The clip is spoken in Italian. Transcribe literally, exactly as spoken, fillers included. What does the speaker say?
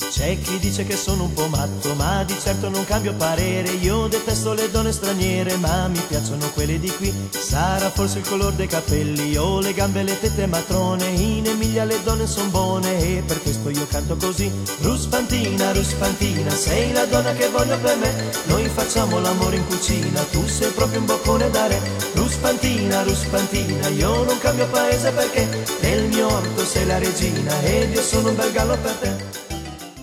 C'è chi dice che sono un po' matto, ma di certo non cambio parere. Io detesto le donne straniere, ma mi piacciono quelle di qui. Sarà forse il color dei capelli o le gambe, le tette matrone. In Emilia le donne son buone e per questo io canto così. Ruspantina, ruspantina, sei la donna che voglio per me. Noi facciamo l'amore in cucina, tu sei proprio un boccone da re. Ruspantina, ruspantina, io non cambio paese perché nel mio orto sei la regina ed io sono un bel gallo per te.